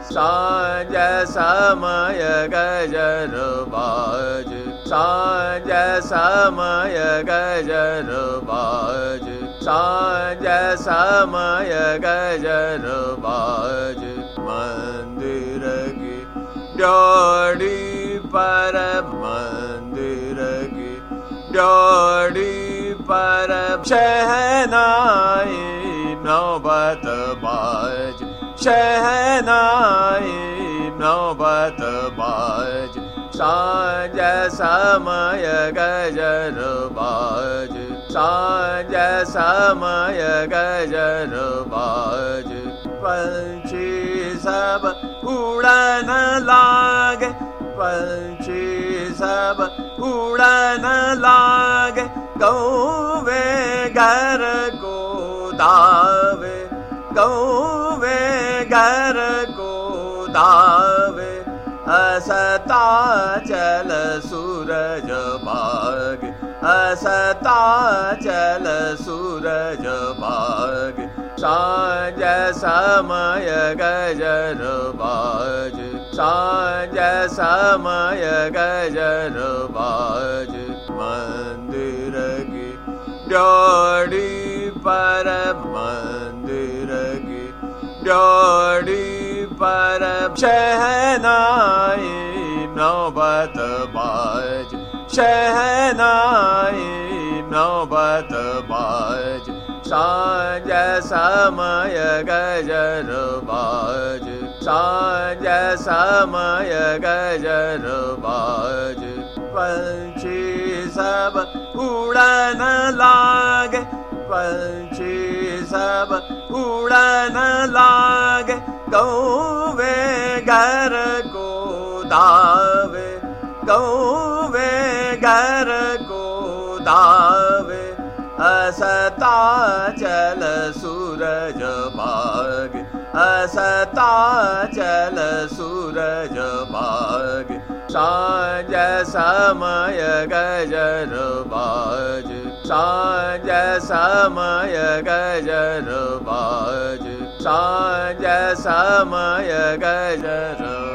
सांझ समय गजर बाज, सांझ समय गजर बाज, सांझ समय गजर बाज। मंदिर की ड्योढ़ी पर, मंदिर की ड्योढ़ी पर शहनाई नौबत बाज, शहनाई नौबत बाज। सांझ समय गजर बाज, सांझ समय गजर बाज। पंछी सब उड़न लागे, पंछी सब उड़न लागे, कौवे घर को दावे, कौवे घर को दावे। असता चल सूरज बाग, असता चल सूरज बाग। सांझ समय गजर बाज, सांझ समय गजर बाज। मंदिर की ड्योढ़ी पर, मंदिर की ड्योढ़ी पर शहनाई नौबत बाज, शहनाई नौबत बाज। सांझ समय गजर बाज, सांझ समय गजर बाज। पंछी सब उड़न लागे, पंछी सब उड़न लागे, कौवे घर को दावे, कौवे घर को दावे। असता चल सूरज बाग, असता चल सूरज बाग। सांझ समय गजर बाज, सांझ समय गजर बाज, सांझ समय गजर